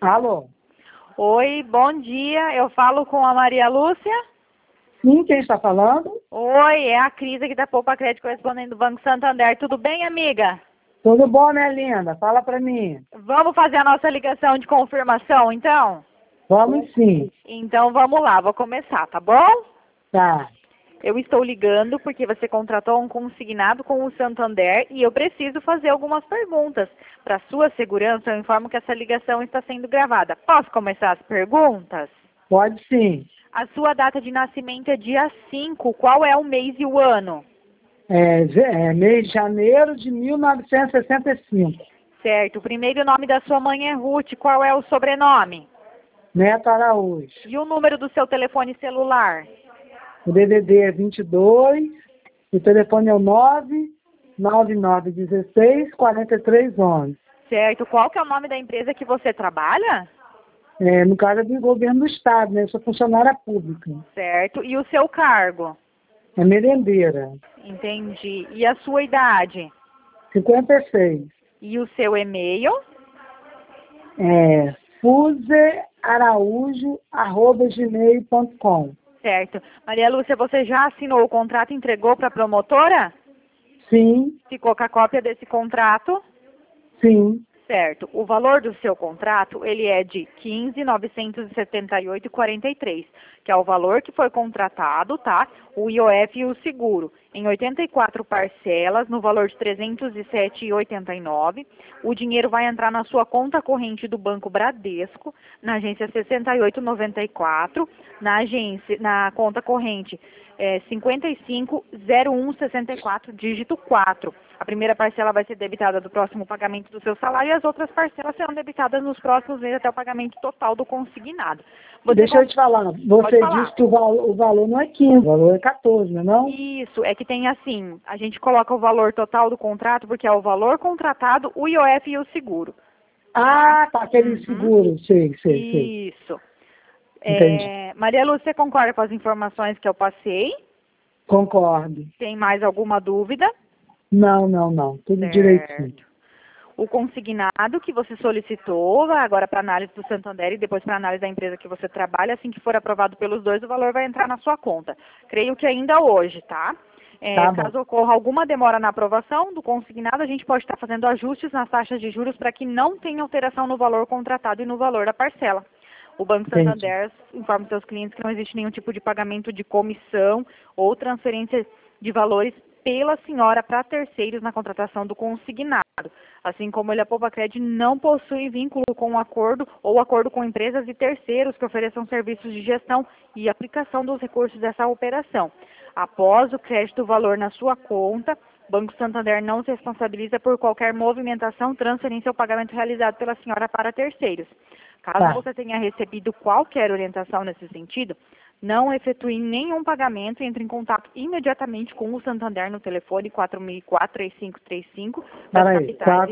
Alô? Oi, bom dia. Eu falo com a Maria Lúcia. Sim, quem está falando? Oi, é a Cris aqui da Poupa Crédito, correspondente do Banco Santander. Tudo bem, amiga? Tudo bom, minha linda? Fala para mim. Vamos fazer a nossa ligação de confirmação, então? Vamos sim. Então vamos lá, vou começar, tá bom? Tá. Eu estou ligando porque você contratou um consignado com o Santander e eu preciso fazer algumas perguntas. Para sua segurança, eu informo que essa ligação está sendo gravada. Posso começar as perguntas? Pode sim. A sua data de nascimento é dia 5. Qual é o mês e o ano? Mês de janeiro de 1965. Certo. O primeiro nome da sua mãe é Ruth. Qual é o sobrenome? Neto Araújo. E o número do seu telefone celular? O DDD é 22. O telefone é o 99916-4311. Certo. Qual que é o nome da empresa que você trabalha? No caso é do governo do estado, né? Eu sou funcionária pública. Certo. E o seu cargo? É merendeira. Entendi. E a sua idade? 56. E o seu e-mail? fuzearaújo@gmail.com. Certo. Maria Lúcia, você já assinou o contrato e entregou para a promotora? Sim, Ficou com a cópia desse contrato? sim. Certo. O valor do seu contrato, ele é de R$ 15.978,43, que é o valor que foi contratado, tá? O IOF e o seguro, em 84 parcelas, no valor de R$ 307,89. O dinheiro vai entrar na sua conta corrente do Banco Bradesco, na agência 6894, na conta corrente 550164, dígito 4. A primeira parcela vai ser debitada do próximo pagamento do seu salário e as outras parcelas serão debitadas nos próximos meses até o pagamento total do consignado. Deixa eu te falar, você disse que o valor não é 15, o valor é 14, não é não? Isso, é que tem assim, a gente coloca o valor total do contrato porque é o valor contratado, o IOF e o seguro. Ah, tá, aquele seguro, sei. Isso. Entendi. Maria Lúcia, você concorda com as informações que eu passei? Concordo. Tem mais alguma dúvida? Não, tudo Certo. direitinho. O consignado que você solicitou vai agora para análise do Santander e depois para análise da empresa que você trabalha. Assim que for aprovado pelos dois, o valor vai entrar na sua conta. Creio que ainda hoje, tá? Caso ocorra alguma demora na aprovação do consignado, a gente pode estar fazendo ajustes nas taxas de juros para que não tenha alteração no valor contratado e no valor da parcela. O Banco Santander informa seus clientes que não existe nenhum tipo de pagamento de comissão ou transferência de valores pela senhora para terceiros na contratação do consignado. Assim como ele, a Poupa Crédito não possui vínculo com um acordo ou acordo com empresas e terceiros que ofereçam serviços de gestão e aplicação dos recursos dessa operação. Após o crédito do valor na sua conta, o Banco Santander não se responsabiliza por qualquer movimentação, transferência ou pagamento realizado pela senhora para terceiros. Caso você tenha recebido qualquer orientação nesse sentido, não efetue nenhum pagamento e entre em contato imediatamente com o Santander no telefone 4004-3535 para as capitais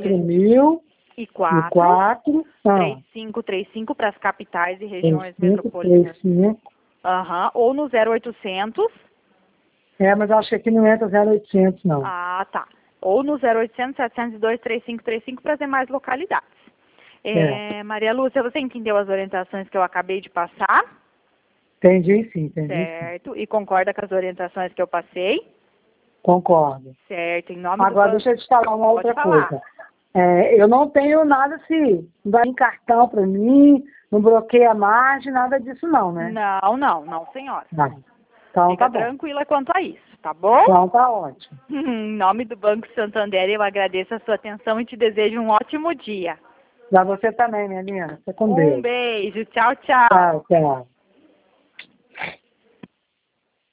3535 para as capitais e regiões metropolitanas. Ou no 0800. Mas eu acho que aqui não entra 0800, não. Ah, tá. Ou no 0800 702 3535 para as demais localidades. Maria Lúcia, você entendeu as orientações que eu acabei de passar? Entendi sim. Certo. E concorda com as orientações que eu passei? Concordo. Certo. Em nome Agora, deixa eu te falar uma outra coisa. Eu não tenho nada assim, não dá em cartão para mim, não bloqueia a margem, nada disso não, né? Não, senhora. Então Fica tá bom. tranquila quanto a isso, tá bom? Então tá ótimo. Em nome do Banco Santander, eu agradeço a sua atenção e te desejo um ótimo dia. Pra você também, minha linda. Fica com Deus. Um beijo. Tchau, tchau. Tchau.